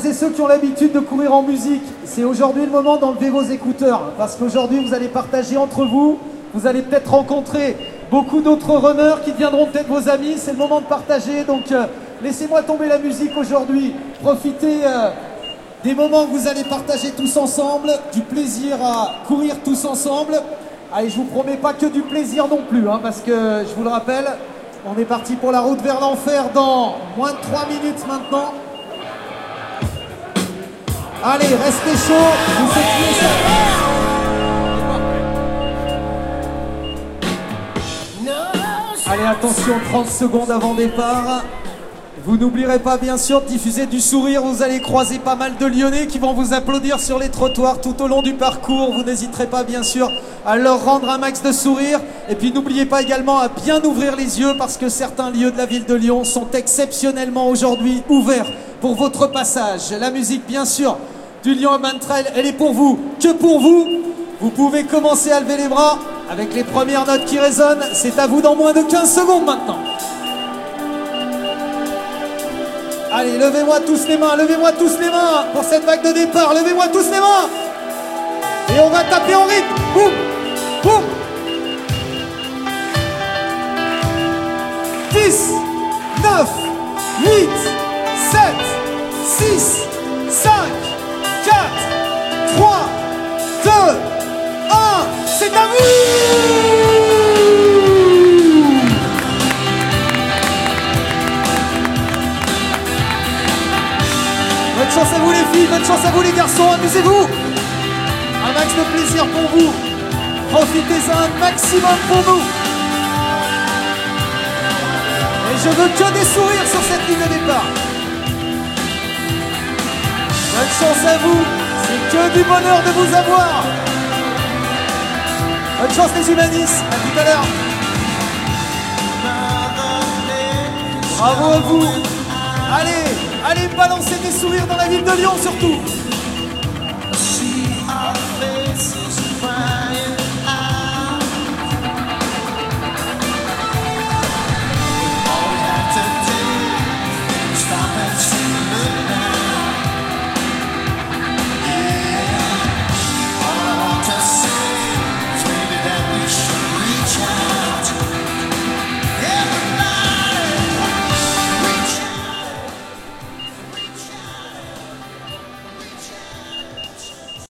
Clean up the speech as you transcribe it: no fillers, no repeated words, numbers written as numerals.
celles et ceux qui ont l'habitude de courir en musique, c'est aujourd'hui le moment d'enlever vos écouteurs. Parce qu'aujourd'hui, vous allez partager entre vous. Vous allez peut-être rencontrer beaucoup d'autres runners qui deviendront peut-être vos amis. C'est le moment de partager. Donc, laissez-moi tomber la musique aujourd'hui. Profitez des moments que vous allez partager tous ensemble. Du plaisir à courir tous ensemble. Allez, je vous promets pas que du plaisir non plus. Parce que, je vous le rappelle, on est parti pour la route vers l'enfer dans moins de 3 minutes maintenant. Allez, restez chaud, vous faites ça. Allez, attention, 30 secondes avant départ. Vous n'oublierez pas, bien sûr, de diffuser du sourire. Vous allez croiser pas mal de Lyonnais qui vont vous applaudir sur les trottoirs tout au long du parcours. Vous n'hésiterez pas, bien sûr, à leur rendre un max de sourire. Et puis, n'oubliez pas également à bien ouvrir les yeux parce que certains lieux de la ville de Lyon sont exceptionnellement aujourd'hui ouverts pour votre passage. La musique, bien sûr, du Lyon Urban Trail, elle est pour vous, que pour vous. Vous pouvez commencer à lever les bras avec les premières notes qui résonnent. C'est à vous dans moins de 15 secondes maintenant. Allez, levez-moi tous les mains pour cette vague de départ. Levez-moi tous les mains. Et on va taper en rythme. Boum, boum. 10, 9, 8, 7, 6, 5, 4, 3, 2, 1, c'est à vous! Bonne chance à vous les filles, bonne chance à vous les garçons, amusez-vous! Un max de plaisir pour vous, profitez-en un maximum pour nous! Et je veux que des sourires sur cette ligne de départ! Bonne chance à vous, c'est que du bonheur de vous avoir. Bonne chance les humanistes, à tout à l'heure. Bravo à vous. Allez, allez balancer des sourires dans la ville de Lyon surtout.